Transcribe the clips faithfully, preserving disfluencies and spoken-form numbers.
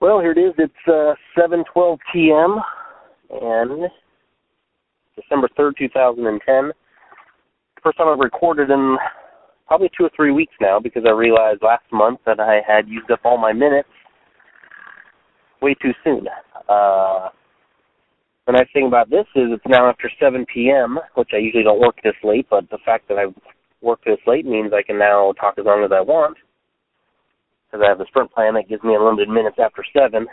Well, here it is. It's uh, seven twelve p.m. and December third, two thousand ten. First time I've recorded in probably two or three weeks now because I realized last month that I had used up all my minutes way too soon. Uh, the nice thing about this is it's now after seven p.m., which I usually don't work this late, but the fact that I've worked this late means I can now talk as long as I want because I have the Sprint plan that gives me unlimited minutes after seven,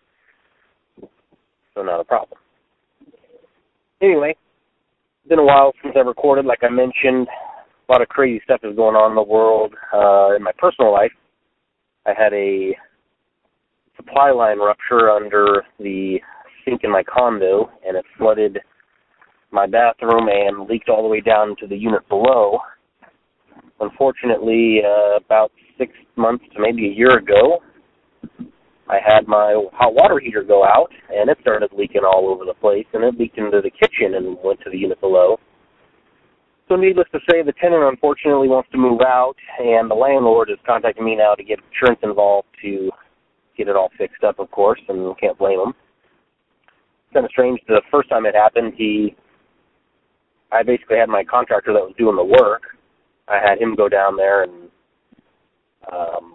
so not a problem. Anyway, it's been a while since I recorded. Like I mentioned, a lot of crazy stuff is going on in the world. Uh, in my personal life, I had a supply line rupture under the sink in my condo, and it flooded my bathroom and leaked all the way down to the unit below. Unfortunately, uh, about six months to maybe a year ago, I had my hot water heater go out, and it started leaking all over the place, and it leaked into the kitchen and went to the unit below. So needless to say, the tenant unfortunately wants to move out, and the landlord is contacting me now to get insurance involved to get it all fixed up, of course, and can't blame him. It's kind of strange. The first time it happened, he, I basically had my contractor that was doing the work. I had him go down there and, um,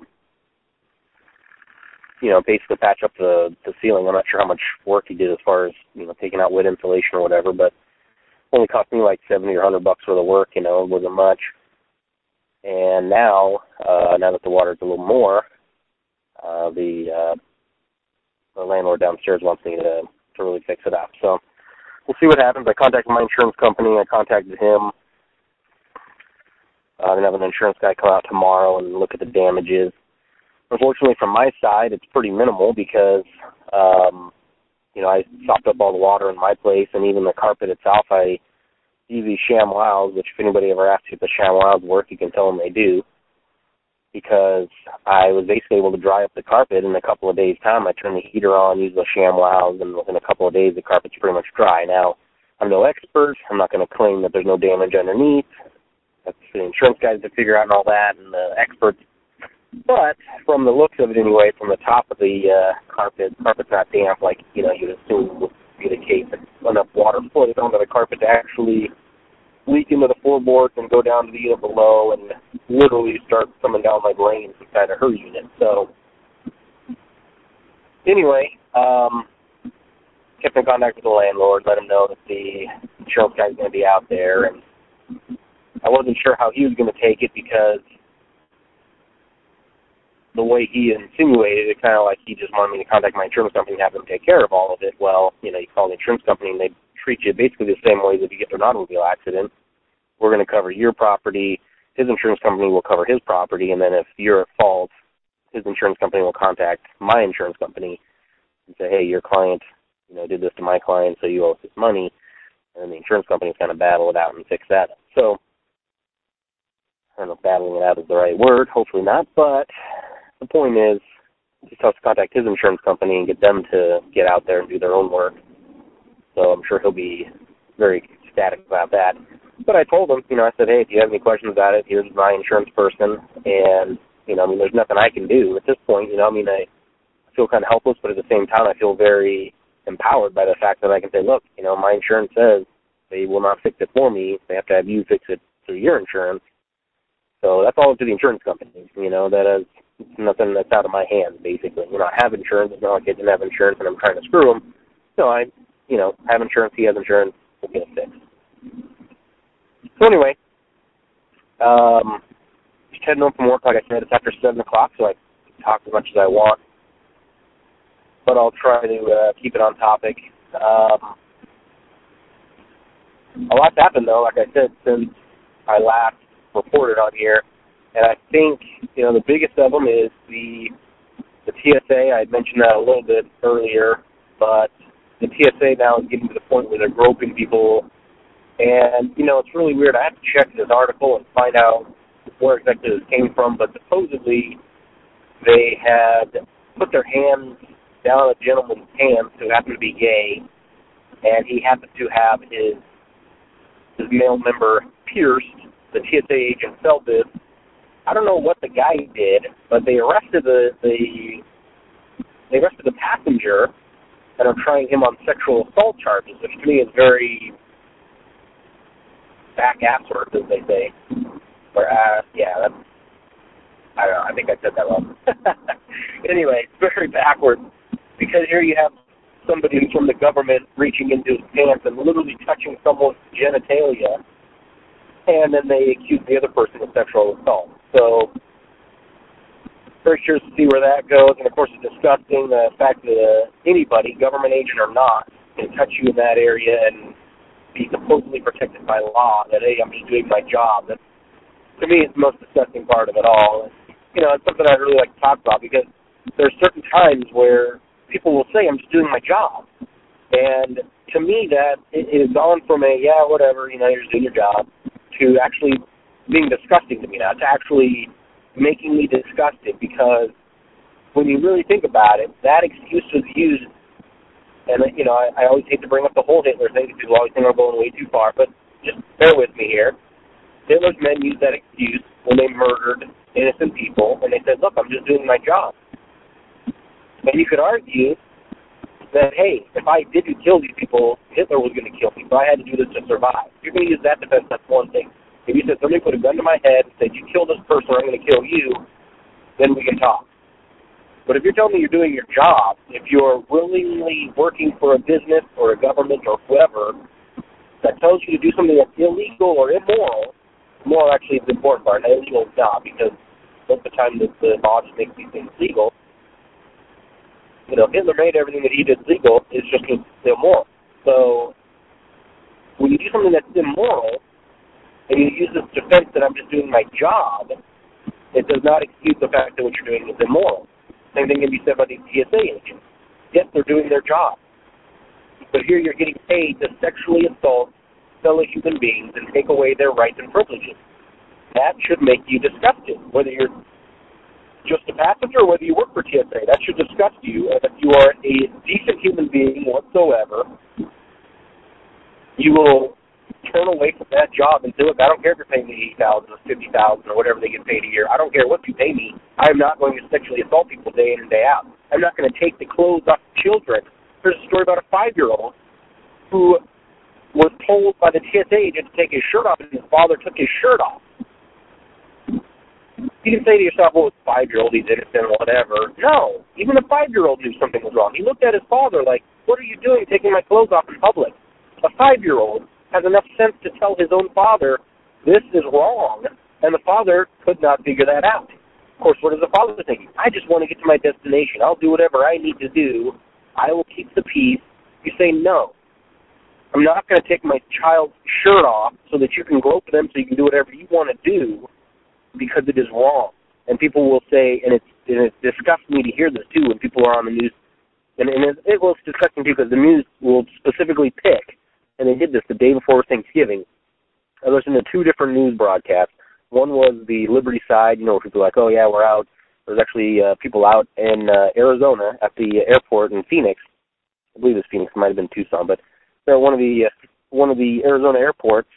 you know, basically patch up the, the ceiling. I'm not sure how much work he did as far as, you know, taking out wood insulation or whatever, but only cost me like seventy or one hundred bucks worth of work, you know, it wasn't much. And now, uh, now that the water's a little more, uh, the, uh, the landlord downstairs wants me to, to really fix it up. So we'll see what happens. I contacted my insurance company. I contacted him. Uh, I'm going to have an insurance guy come out tomorrow and look at the damages. Unfortunately, from my side, it's pretty minimal because, um, you know, I sopped up all the water in my place, and even the carpet itself, I use these ShamWows, which if anybody ever asks you if the ShamWows work, you can tell them they do, because I was basically able to dry up the carpet in a couple of days' time. I turned the heater on, used the ShamWows, and within a couple of days, the carpet's pretty much dry. Now, I'm no expert. I'm not going to claim that there's no damage underneath. That's the insurance guys to figure out and all that, and the experts. But from the looks of it anyway, from the top of the uh, carpet, carpet's not damp like, you know, you'd assume would be the case. Enough water flooded onto the carpet to actually leak into the floorboards and go down to the unit below and literally start coming down my drains inside of her unit. So anyway, um, kept in contact with the landlord, let him know that the insurance guy's going to be out there, and I wasn't sure how he was going to take it because the way he insinuated it, kind of like he just wanted me to contact my insurance company and have them take care of all of it. Well, you know, you call the insurance company and they treat you basically the same way that you get an automobile accident. We're going to cover your property. His insurance company will cover his property, and then if you're at fault, his insurance company will contact my insurance company and say, hey, your client, you know, did this to my client, so you owe us this money. And then the insurance company is going to battle it out and fix that. So I don't know if battling it out is the right word. Hopefully not. But the point is, he just has to contact his insurance company and get them to get out there and do their own work. So I'm sure he'll be very ecstatic about that. But I told him, you know, I said, hey, if you have any questions about it, here's my insurance person. And, you know, I mean, there's nothing I can do at this point. You know, I mean, I feel kind of helpless, but at the same time, I feel very empowered by the fact that I can say, look, you know, my insurance says they will not fix it for me. They have to have you fix it through your insurance. So that's all up to the insurance company, you know, that is nothing that's out of my hands, basically. You know, I have insurance. It's not like I didn't have insurance and I'm trying to screw him. No, I, you know, have insurance. He has insurance. We'll get it fixed. So anyway, um, just heading home from work, like I said, it's after seven o'clock, so I can talk as much as I want. But I'll try to uh, keep it on topic. Um, a lot's happened, though, like I said, since I last reported on here. And I think, you know, the biggest of them is the the T S A. I had mentioned that a little bit earlier, but the T S A now is getting to the point where they're groping people. And, you know, it's really weird. I have to check this article and find out where exactly this came from, but supposedly they had put their hands down a gentleman's pants who happened to be gay, and he happened to have his, his male member pierced. The T S A agent felt this. I don't know what the guy did, but they arrested the, the they arrested the passenger and are trying him on sexual assault charges, which to me is very back-asswards, as they say. Or, uh, yeah, that's, I don't know, I think I said that wrong. Anyway, it's very backwards, because here you have somebody from the government reaching into his pants and literally touching someone's genitalia, and then they accuse the other person of sexual assault. So, very curious to see where that goes, and of course it's disgusting the fact that uh, anybody, government agent or not, can touch you in that area and be supposedly protected by law, that, hey, I'm just doing my job. That, to me, it's the most disgusting part of it all. And, you know, it's something I'd really like to talk about, because there's certain times where people will say, I'm just doing my job. And to me, that it has gone from a, yeah, whatever, you know, you're just doing your job, to actually being disgusting to me now, to actually making me disgusted, because when you really think about it, that excuse was used, and, you know, I, I always hate to bring up the whole Hitler thing, because people always think I'm going way too far, but just bear with me here. Hitler's men used that excuse when they murdered innocent people, and they said, look, I'm just doing my job. And you could argue that, hey, if I didn't kill these people, Hitler was going to kill me, so I had to do this to survive. If you're going to use that defense, that's one thing. If you said somebody put a gun to my head and said, you kill this person or I'm going to kill you, then we can talk. But if you're telling me you're doing your job, if you're willingly working for a business or a government or whoever that tells you to do something that's illegal or immoral, immoral actually is the important part, and illegal is not, because most of the time the, the law just makes these things legal. You know, Hitler made everything that he did legal, it's just immoral. So when you do something that's immoral, and you use this defense that I'm just doing my job, it does not excuse the fact that what you're doing is immoral. Same thing can be said by these T S A agents. Yes, they're doing their job. But here you're getting paid to sexually assault fellow human beings and take away their rights and privileges. That should make you disgusted, whether you're just a passenger or whether you work for T S A. That should disgust you. And if you are a decent human being whatsoever, you will turn away from that job and say, look, I don't care if you're paying me eighty thousand dollars or fifty thousand dollars or whatever they get paid a year. I don't care what you pay me. I am not going to sexually assault people day in and day out. I'm not going to take the clothes off children. There's a story about a five-year-old who was told by the T S A agent to take his shirt off, and his father took his shirt off. You can say to yourself, well, it's a five-year-old, he's innocent, whatever. No, even a five-year-old knew something was wrong. He looked at his father like, what are you doing taking my clothes off in public? A five-year-old has enough sense to tell his own father, this is wrong, and the father could not figure that out. Of course, what is the father thinking? I just want to get to my destination. I'll do whatever I need to do. I will keep the peace. You say, no, I'm not going to take my child's shirt off so that you can grope them so you can do whatever you want to do, because it is wrong. And people will say, and it's, and it disgusts me to hear this too when people are on the news, and, and it, it will disgust me too because the news will specifically pick, and they did this the day before Thanksgiving. I listened to two different news broadcasts. One was the Liberty side, you know, people were like, oh, yeah, we're out. There's actually uh, people out in uh, Arizona at the airport in Phoenix. I believe it's Phoenix. It might have been Tucson, but they're one of the uh, one of the Arizona airports,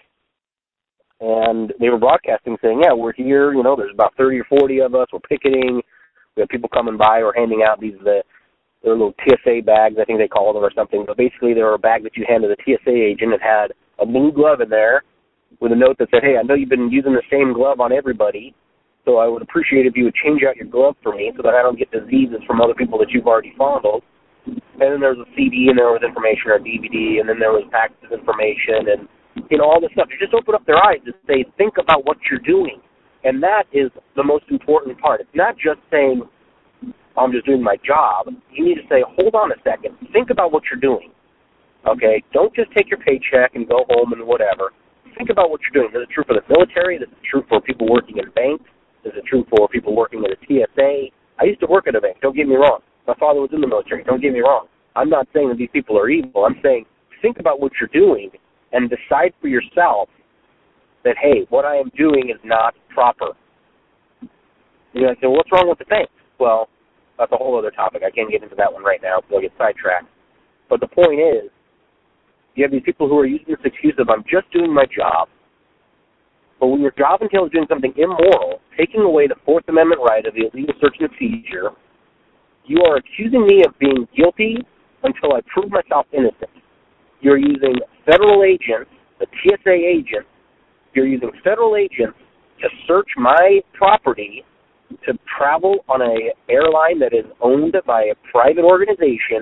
and they were broadcasting saying, yeah, we're here. You know, there's about thirty or forty of us. We're picketing. We have people coming by. We're handing out these the their little T S A bags, I think they call them or something. But basically, they were a bag that you hand to the T S A agent. It had a blue glove in there with a note that said, hey, I know you've been using the same glove on everybody, so I would appreciate if you would change out your glove for me so that I don't get diseases from other people that you've already fondled. And then there was a C D, and there was information, or a D V D, and then there was packages of information, and, you know, all this stuff. You just open up their eyes and say, think about what you're doing. And that is the most important part. It's not just saying, I'm just doing my job. You need to say, hold on a second. Think about what you're doing. Okay? Don't just take your paycheck and go home and whatever. Think about what you're doing. Is it true for the military? Is it true for people working in banks? Is it true for people working at a T S A? I used to work at a bank. Don't get me wrong. My father was in the military. Don't get me wrong. I'm not saying that these people are evil. I'm saying think about what you're doing and decide for yourself that, hey, what I am doing is not proper. You know, I say, well, what's wrong with the bank? Well, that's a whole other topic. I can't get into that one right now because I'll get sidetracked. But the point is, you have these people who are using this excuse of, I'm just doing my job. But when your job entails doing something immoral, taking away the Fourth Amendment right of the illegal search and seizure, You are accusing me of being guilty until I prove myself innocent. You're using federal agents, the T S A agents, you're using federal agents to search my property to travel on an airline that is owned by a private organization,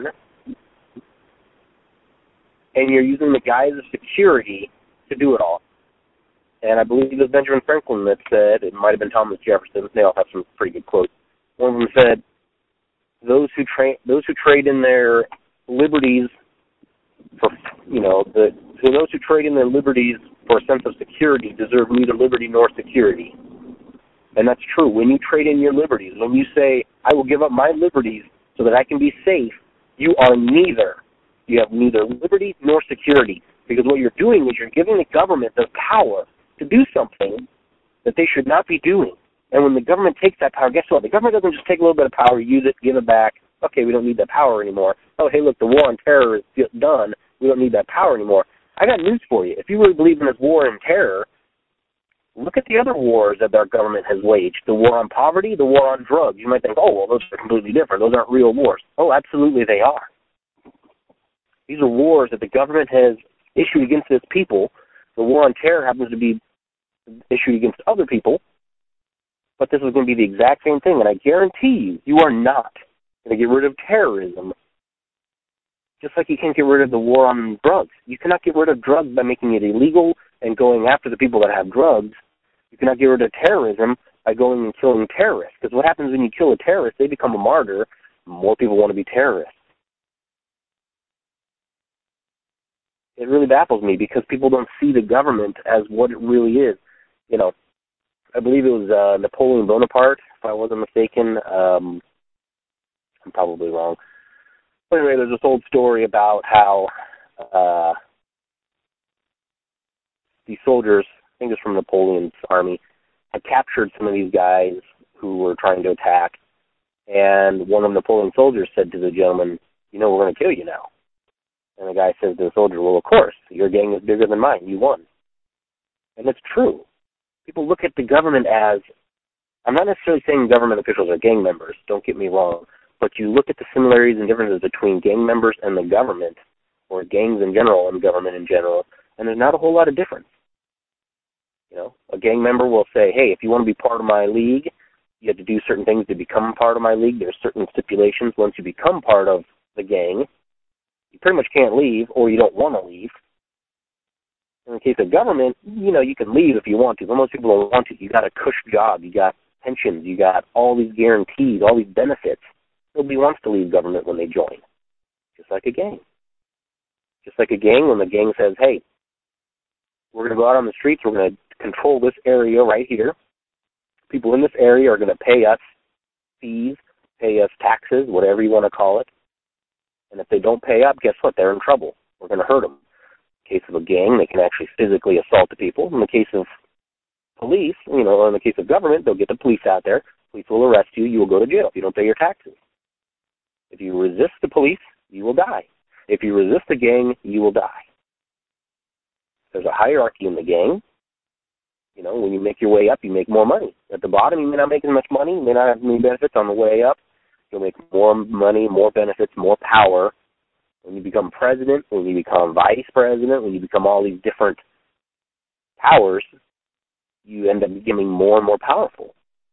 and you're using the guise of security to do it all. And I believe it was Benjamin Franklin that said, it might have been Thomas Jefferson, they all have some pretty good quotes. One of them said, those who, tra- those who trade in their liberties for, you know, the so those who trade in their liberties for a sense of security deserve neither liberty nor security. And that's true. When you trade in your liberties, when you say, I will give up my liberties so that I can be safe, you are neither. You have neither liberty nor security. Because what you're doing is you're giving the government the power to do something that they should not be doing. And when the government takes that power, guess what? The government doesn't just take a little bit of power, use it, give it back. Okay, we don't need that power anymore. Oh, hey, look, the war on terror is done. We don't need that power anymore. I got news for you. If you really believe in this war on terror, look at the other wars that our government has waged. The war on poverty, the war on drugs. You might think, oh, well, those are completely different. Those aren't real wars. Oh, absolutely they are. These are wars that the government has issued against its people. The war on terror happens to be issued against other people, but this is going to be the exact same thing. And I guarantee you, you are not going to get rid of terrorism just like you can't get rid of the war on drugs. You cannot get rid of drugs by making it illegal and going after the people that have drugs. You cannot get rid of terrorism by going and killing terrorists. Because what happens when you kill a terrorist, they become a martyr. More people want to be terrorists. It really baffles me because people don't see the government as what it really is. You know, I believe it was uh, Napoleon Bonaparte, if I wasn't mistaken. Um, I'm probably wrong. But anyway, there's this old story about how uh, these soldiers, I think it's from Napoleon's army, had captured some of these guys who were trying to attack. And one of Napoleon's soldiers said to the gentleman, you know, we're going to kill you now. And the guy says to the soldier, well, of course, your gang is bigger than mine. You won. And it's true. People look at the government as, I'm not necessarily saying government officials are gang members, don't get me wrong, but you look at the similarities and differences between gang members and the government, or gangs in general and government in general, and there's not a whole lot of difference. You know, a gang member will say, hey, if you want to be part of my league, you have to do certain things to become part of my league. There's certain stipulations. Once you become part of the gang, you pretty much can't leave, or you don't want to leave. In the case of government, you know, you can leave if you want to, but most people don't want to. You got a cush job, you got pensions, you got all these guarantees, all these benefits. Nobody wants to leave government when they join. Just like a gang. Just like a gang, when the gang says, hey, we're going to go out on the streets, we're going to control this area right here. People in this area are going to pay us fees, pay us taxes, whatever you want to call it. And if they don't pay up, guess what? They're in trouble. We're going to hurt them. In the case of a gang, they can actually physically assault the people. In the case of police, you know, or in the case of government, they'll get the police out there. Police will arrest you. You will go to jail if you don't pay your taxes. If you resist the police, you will die. If you resist the gang, you will die. There's a hierarchy in the gang. You know, when you make your way up, you make more money. At the bottom, you may not make as much money. You may not have any benefits. On the way up, you'll make more money, more benefits, more power. When you become president, when you become vice president, when you become all these different powers, you end up becoming more and more powerful.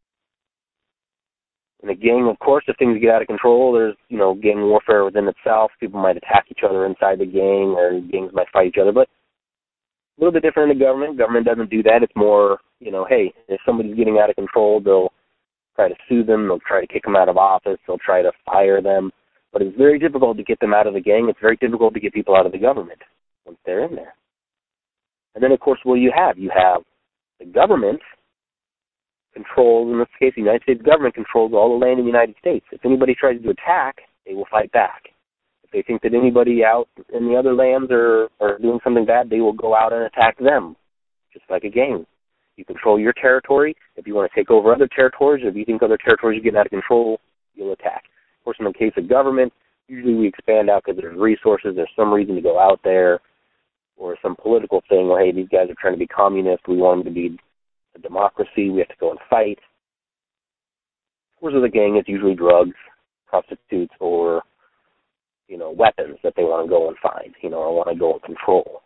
In a gang, of course, if things get out of control, there's, you know, gang warfare within itself. People might attack each other inside the gang, or gangs might fight each other. But a little bit different in the government. Government doesn't do that. It's more, you know, hey, if somebody's getting out of control, they'll try to sue them. They'll try to kick them out of office. They'll try to fire them. But it's very difficult to get them out of the gang. It's very difficult to get people out of the government once they're in there. And then, of course, what do you have? You have the government controls, in this case, the United States government controls all the land in the United States. If anybody tries to attack, they will fight back. If they think that anybody out in the other lands are, are doing something bad, they will go out and attack them, just like a gang. You control your territory. If you want to take over other territories, or if you think other territories are getting out of control, you'll attack. Of course, in the case of government, usually we expand out because there's resources, there's some reason to go out there, or some political thing, or hey, these guys are trying to be communist, we want them to be a democracy, we have to go and fight. Of course, with a gang, it's usually drugs, prostitutes or, you know, weapons that they want to go and find, you know, or want to go and control.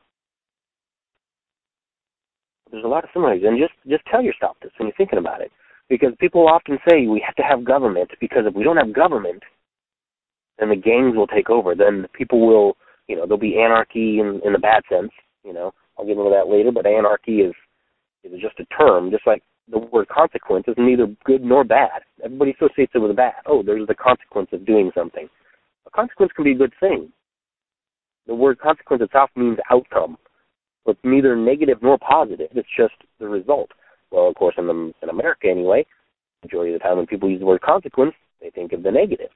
There's a lot of similarities, and just, just tell yourself this when you're thinking about it, because people often say we have to have government, because if we don't have government, then the gangs will take over. Then people will, you know, there'll be anarchy in, in the bad sense, you know. I'll get into that later, but anarchy is, is just a term, just like the word consequence is neither good nor bad. Everybody associates it with a bad. Oh, there's the consequence of doing something. A consequence can be a good thing. The word consequence itself means outcome. So it's neither negative nor positive. It's just the result. Well, of course, in, the, in America anyway, the majority of the time when people use the word consequence, they think of the negative.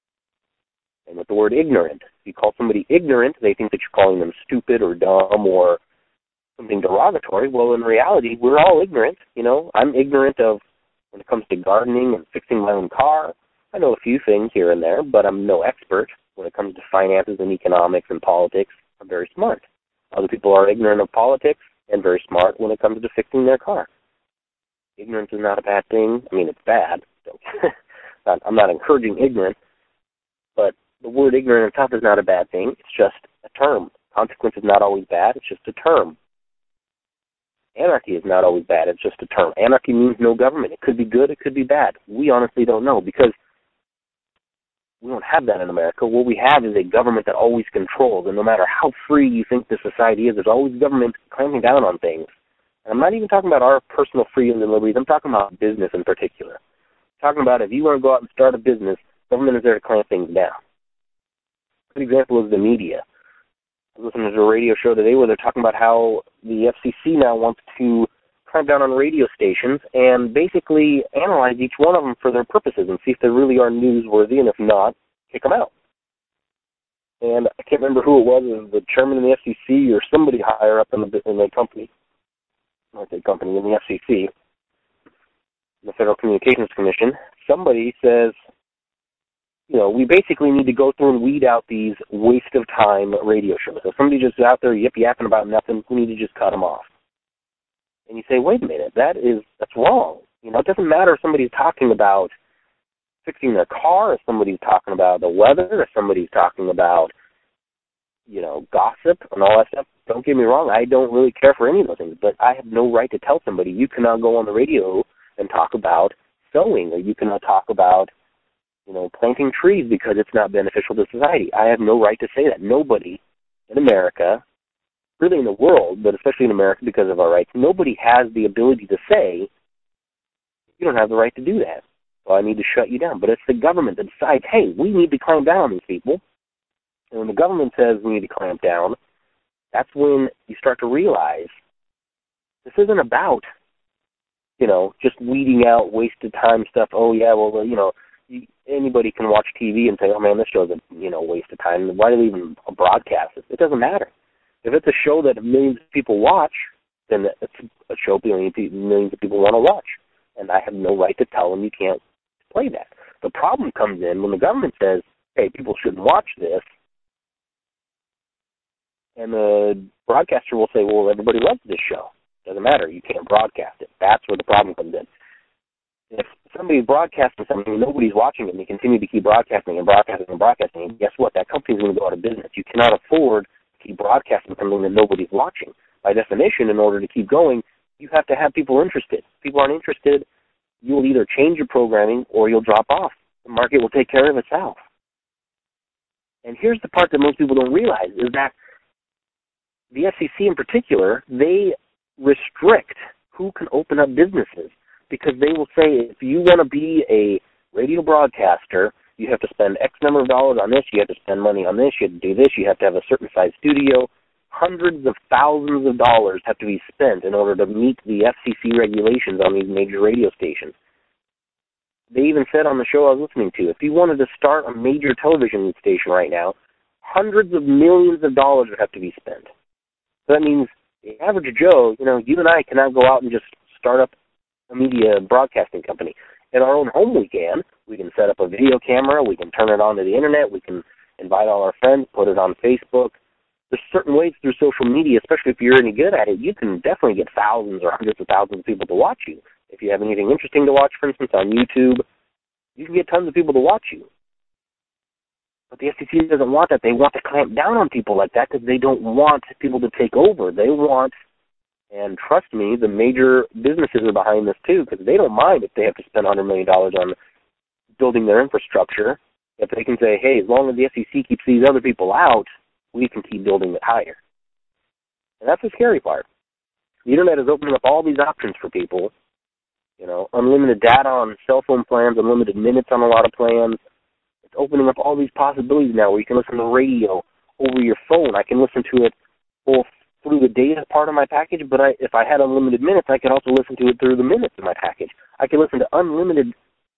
And with the word ignorant, if you call somebody ignorant, they think that you're calling them stupid or dumb or something derogatory. Well, in reality, we're all ignorant. You know, I'm ignorant of when it comes to gardening and fixing my own car. I know a few things here and there, but I'm no expert. When it comes to finances and economics and politics, I'm very smart. Other people are ignorant of politics and very smart when it comes to fixing their car. Ignorance is not a bad thing. I mean, it's bad. I'm not encouraging ignorance, but the word ignorant itself is not a bad thing. It's just a term. Consequence is not always bad. It's just a term. Anarchy is not always bad. It's just a term. Anarchy means no government. It could be good. It could be bad. We honestly don't know because we don't have that in America. What we have is a government that always controls, and no matter how free you think the society is, there's always government clamping down on things. And I'm not even talking about our personal freedoms and liberties. I'm talking about business in particular. I'm talking about if you want to go out and start a business, government is there to clamp things down. A good example is the media. I was listening to a radio show today where they're talking about how the F C C now wants to clamp down on radio stations and basically analyze each one of them for their purposes and see if they really are newsworthy, and if not, kick them out. And I can't remember who it was, it was the chairman of the F C C or somebody higher up in the, in the company, I say company, in the F C C, the Federal Communications Commission. Somebody says, you know, we basically need to go through and weed out these waste-of-time radio shows. So somebody just out there yip-yapping about nothing, we need to just cut them off. And you say, wait a minute, that is, that's wrong. You know, it doesn't matter if somebody's talking about fixing their car, if somebody's talking about the weather, if somebody's talking about, you know, gossip and all that stuff. Don't get me wrong, I don't really care for any of those things, but I have no right to tell somebody you cannot go on the radio and talk about sewing, or you cannot talk about, you know, planting trees because it's not beneficial to society. I have no right to say that. Nobody in America, really in the world, but especially in America because of our rights, nobody has the ability to say, you don't have the right to do that. Well, I need to shut you down. But it's the government that decides, hey, we need to clamp down on these people. And when the government says we need to clamp down, that's when you start to realize this isn't about, you know, just weeding out wasted time stuff. Oh, yeah, well, you know, anybody can watch T V and say, oh, man, this show's a, you know, waste of time. Why do they even broadcast it? It doesn't matter. If it's a show that millions of people watch, then it's a show millions of people want to watch. And I have no right to tell them you can't play that. The problem comes in when the government says, hey, people shouldn't watch this, and the broadcaster will say, well, everybody loves this show. Doesn't matter. You can't broadcast it. That's where the problem comes in. If somebody's broadcasting something and nobody's watching it, and they continue to keep broadcasting and broadcasting and broadcasting, and guess what? That company's going to go out of business. You cannot afford to keep broadcasting something that nobody's watching. By definition, in order to keep going, you have to have people interested. If people aren't interested, you'll either change your programming or you'll drop off. The market will take care of itself. And here's the part that most people don't realize, is that the F C C in particular, they restrict who can open up businesses, because they will say, if you want to be a radio broadcaster, you have to spend X number of dollars on this, you have to spend money on this, you have to do this, you have to have a certain size studio. Hundreds of thousands of dollars have to be spent in order to meet the F C C regulations on these major radio stations. They even said on the show I was listening to, if you wanted to start a major television station right now, hundreds of millions of dollars would have to be spent. So that means the average Joe, you know, you and I cannot go out and just start up a media broadcasting company. In our own home we can. We can set up a video camera, we can turn it on to the internet, we can invite all our friends, put it on Facebook. There's certain ways through social media, especially if you're any good at it, you can definitely get thousands or hundreds of thousands of people to watch you. If you have anything interesting to watch, for instance, on YouTube, you can get tons of people to watch you. But the F C C doesn't want that. They want to clamp down on people like that because they don't want people to take over. They want, and trust me, the major businesses are behind this too, because they don't mind if they have to spend one hundred million dollars on building their infrastructure. If they can say, hey, as long as the F C C keeps these other people out, we can keep building it higher. And that's the scary part. The internet is opening up all these options for people. You know, unlimited data on cell phone plans, unlimited minutes on a lot of plans. It's opening up all these possibilities now where you can listen to radio over your phone. I can listen to it both through the data part of my package, but I, if I had unlimited minutes, I could also listen to it through the minutes of my package. I can listen to unlimited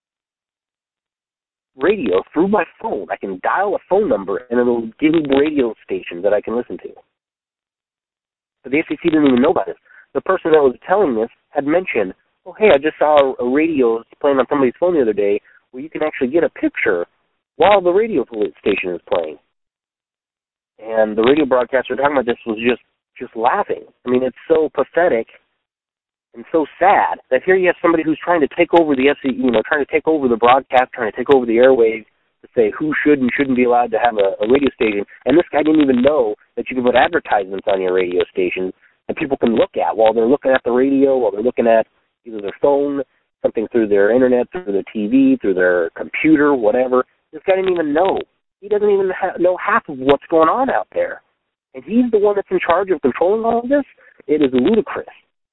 radio through my phone. I can dial a phone number, and it'll give me radio stations that I can listen to. But the F C C didn't even know about this. The person that was telling this had mentioned, oh, hey, I just saw a radio playing on somebody's phone the other day where you can actually get a picture while the radio station is playing. And the radio broadcaster talking about this was just, just laughing. I mean, it's so pathetic and so sad that here you have somebody who's trying to take over the F C C, you know, trying to take over the broadcast, trying to take over the airwaves to say who should and shouldn't be allowed to have a, a radio station. And this guy didn't even know that you can put advertisements on your radio station that people can look at while they're looking at the radio, while they're looking at either their phone, something through their internet, through their T V, through their computer, whatever. This guy didn't even know. He doesn't even ha- know half of what's going on out there. And he's the one that's in charge of controlling all of this? It is ludicrous.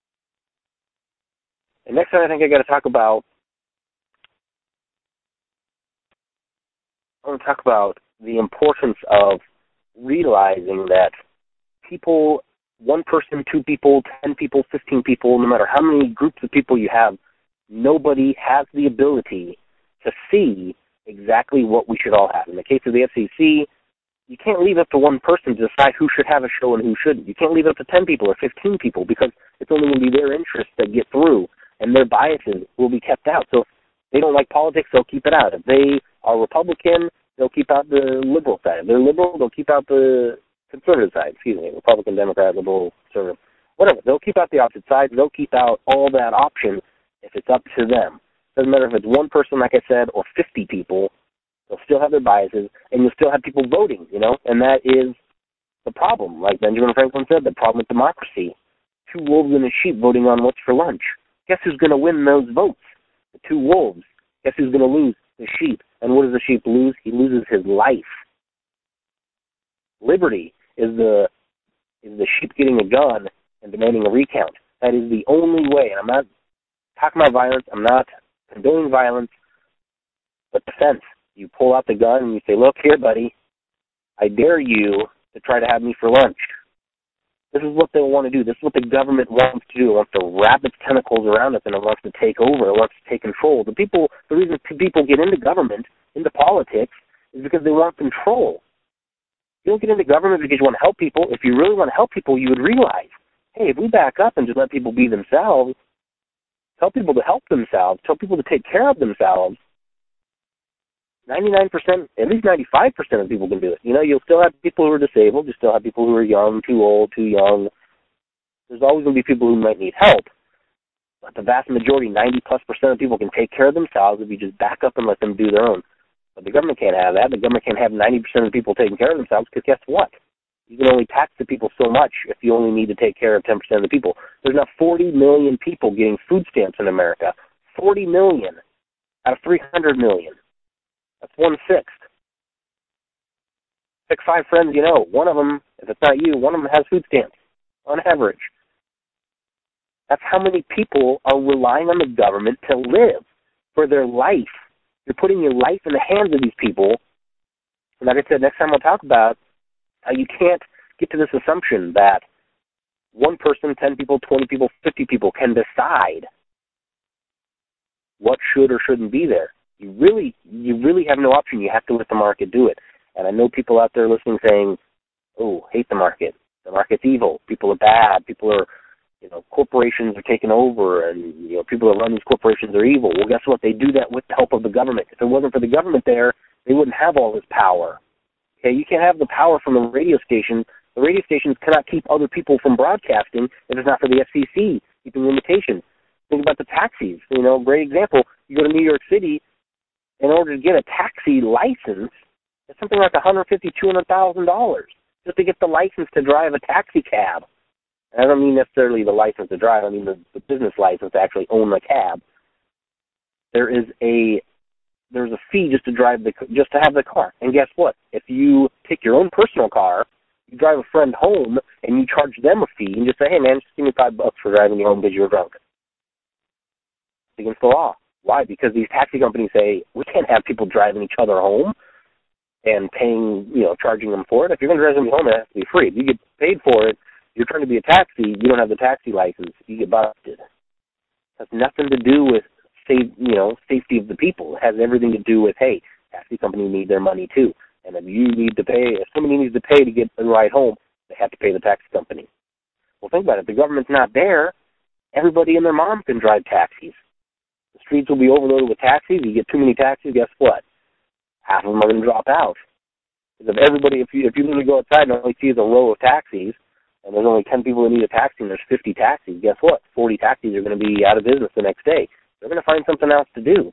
And next time I think I got to talk about, I want to talk about the importance of realizing that people, one person, two people, ten people, fifteen people, no matter how many groups of people you have, nobody has the ability to see exactly what we should all have. In the case of the F C C, you can't leave it up to one person to decide who should have a show and who shouldn't. You can't leave it up to ten people or fifteen people because it's only going to be their interests that get through and their biases will be kept out. So if they don't like politics, they'll keep it out. If they are Republican, they'll keep out the liberal side. If they're liberal, they'll keep out the conservative side. Excuse me, Republican, Democrat, liberal, conservative, whatever. They'll keep out the opposite sides. They'll keep out all that option if it's up to them. Doesn't matter if it's one person, like I said, or fifty people. They'll still have their biases, and you'll still have people voting, you know, and that is the problem. Like Benjamin Franklin said, the problem with democracy. Two wolves and a sheep voting on what's for lunch. Guess who's going to win those votes? The two wolves. Guess who's going to lose? The sheep. And what does the sheep lose? He loses his life. Liberty is the is the sheep getting a gun and demanding a recount. That is the only way. And I'm not talking about violence. I'm not condoning violence, but defense. You pull out the gun and you say, look here, buddy, I dare you to try to have me for lunch. This is what they want to do. This is what the government wants to do. It wants to wrap its tentacles around us, and it wants to take over. It wants to take control. The people, the reason people get into government, into politics, is because they want control. You don't get into government because you want to help people. If you really want to help people, you would realize, hey, if we back up and just let people be themselves, tell people to help themselves, tell people to take care of themselves, ninety-nine percent, at least ninety-five percent of people can do it. You know, you'll still have people who are disabled. You still have people who are young, too old, too young. There's always going to be people who might need help. But the vast majority, ninety plus percent of people can take care of themselves if you just back up and let them do their own. But the government can't have that. The government can't have ninety percent of the people taking care of themselves because guess what? You can only tax the people so much if you only need to take care of ten percent of the people. There's now forty million people getting food stamps in America. forty million out of three hundred million. That's one-sixth. Pick five friends you know. One of them, if it's not you, one of them has food stamps, on average. That's how many people are relying on the government to live for their life. You're putting your life in the hands of these people. And like I said, next time I'll talk about how you can't get to this assumption that one person, ten people, twenty people, fifty people can decide what should or shouldn't be there. You really, you really have no option. You have to let the market do it. And I know people out there listening saying, oh, hate the market. The market's evil. People are bad. People are, you know, corporations are taking over, and, you know, people that run these corporations are evil. Well, guess what? They do that with the help of the government. If it wasn't for the government there, they wouldn't have all this power. Okay, you can't have the power from the radio station. The radio stations cannot keep other people from broadcasting if it's not for the F C C keeping limitations. Think about the taxis. You know, great example. You go to New York City. In order to get a taxi license, It's something like one hundred fifty thousand dollars, two hundred thousand dollars just to get the license to drive a taxi cab. And I don't mean necessarily the license to drive. I mean the, the business license to actually own the cab. There is a there's a fee just to drive the just to have the car. And guess what? If you take your own personal car, you drive a friend home, and you charge them a fee, and just say, hey, man, just give me five bucks for driving you home because you were drunk. It's against the law. Why? Because these taxi companies say, we can't have people driving each other home and paying, you know, charging them for it. If you're going to drive somebody home, it has to be free. If you get paid for it, you're trying to be a taxi, you don't have the taxi license, you get busted. It has nothing to do with, safe, you know, safety of the people. It has everything to do with, hey, taxi companies need their money too. And if you need to pay, if somebody needs to pay to get a ride home, they have to pay the taxi company. Well, think about it. If the government's not there, everybody and their mom can drive taxis. The streets will be overloaded with taxis. You get too many taxis, guess what? Half of them are going to drop out. Because if everybody, if you if you literally go outside and only see a row of taxis, and there's only ten people that need a taxi and there's fifty taxis, guess what? forty taxis are going to be out of business the next day. They're going to find something else to do.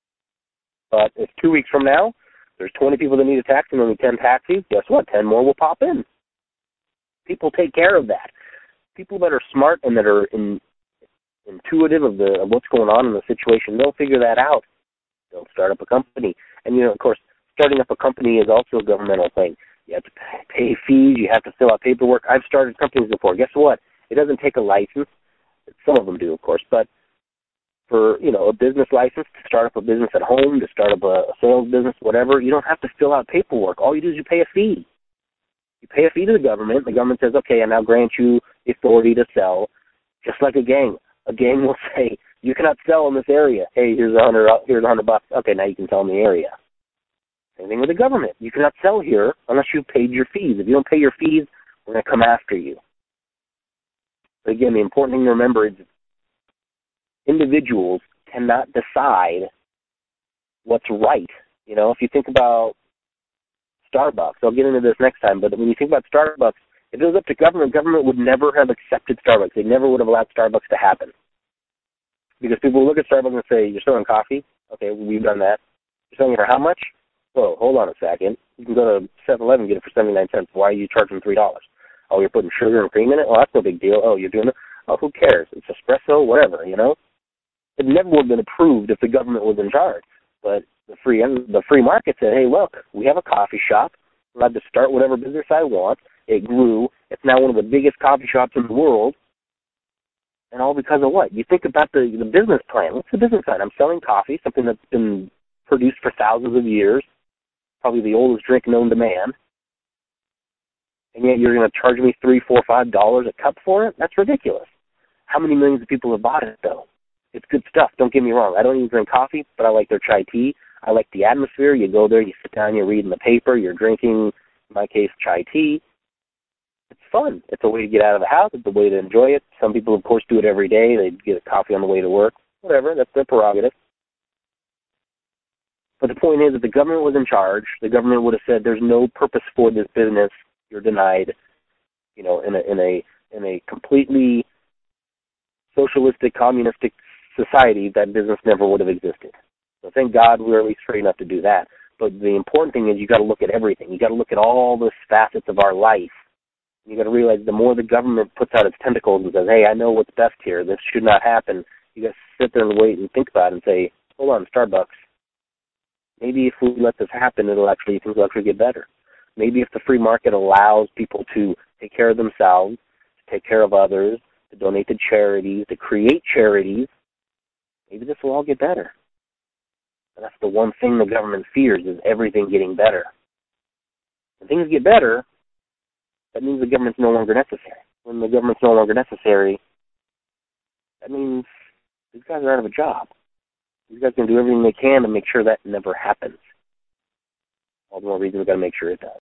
But if two weeks from now, there's twenty people that need a taxi and only ten taxis, guess what? ten more will pop in. People take care of that. People that are smart and that are in, intuitive of the of what's going on in the situation, they'll figure that out. They'll start up a company. And, you know, of course, starting up a company is also a governmental thing. You have to pay fees. You have to fill out paperwork. I've started companies before. Guess what? It doesn't take a license. Some of them do, of course. But for, you know, a business license, to start up a business at home, to start up a, a sales business, whatever, you don't have to fill out paperwork. All you do is you pay a fee. You pay a fee to the government. The government says, okay, I now grant you the authority to sell, just like a gang. A gang will say, you cannot sell in this area. Hey, here's a hundred, here's a hundred bucks. Okay, now you can sell in the area. Same thing with the government. You cannot sell here unless you've paid your fees. If you don't pay your fees, we're going to come after you. But again, the important thing to remember is individuals cannot decide what's right. You know, if you think about Starbucks, I'll get into this next time, but when you think about Starbucks, if it was up to government, government would never have accepted Starbucks. They never would have allowed Starbucks to happen. Because people will look at Starbucks and say, you're selling coffee? Okay, we've done that. You're selling it for how much? Whoa, hold on a second. You can go to seven eleven and get it for seventy-nine cents. Why are you charging three dollars? Oh, you're putting sugar and cream in it? Oh, that's no big deal. Oh, you're doing it? Oh, who cares? It's espresso, whatever, you know? It never would have been approved if the government was in charge. But the free the free market said, hey, look, we have a coffee shop. I'm allowed to start whatever business I want. It grew. It's now one of the biggest coffee shops in the world. And all because of what? You think about the, the business plan. What's the business plan? I'm selling coffee, something that's been produced for thousands of years, probably the oldest drink known to man. And yet you're going to charge me three, four, five dollars a cup for it? That's ridiculous. How many millions of people have bought it, though? It's good stuff. Don't get me wrong. I don't even drink coffee, but I like their chai tea. I like the atmosphere. You go there, you sit down, you're reading the paper, you're drinking, in my case, chai tea. It's fun. It's a way to get out of the house. It's a way to enjoy it. Some people, of course, do it every day. They get a coffee on the way to work. Whatever. That's their prerogative. But the point is, if the government was in charge, the government would have said, there's no purpose for this business. You're denied. You know, in a in a in a completely socialistic, communistic society, that business never would have existed. So thank God we're at least free enough to do that. But the important thing is you got to look at everything. You got to look at all the facets of our life. You got to realize the more the government puts out its tentacles and says, hey, I know what's best here. This should not happen. You got to sit there and wait and think about it and say, hold on, Starbucks. Maybe if we let this happen, it'll actually, things will actually get better. Maybe if the free market allows people to take care of themselves, to take care of others, to donate to charities, to create charities, maybe this will all get better. And that's the one thing the government fears, is everything getting better. When things get better, that means the government's no longer necessary. When the government's no longer necessary, that means these guys are out of a job. These guys can do everything they can to make sure that never happens. All the more reason we've got to make sure it does.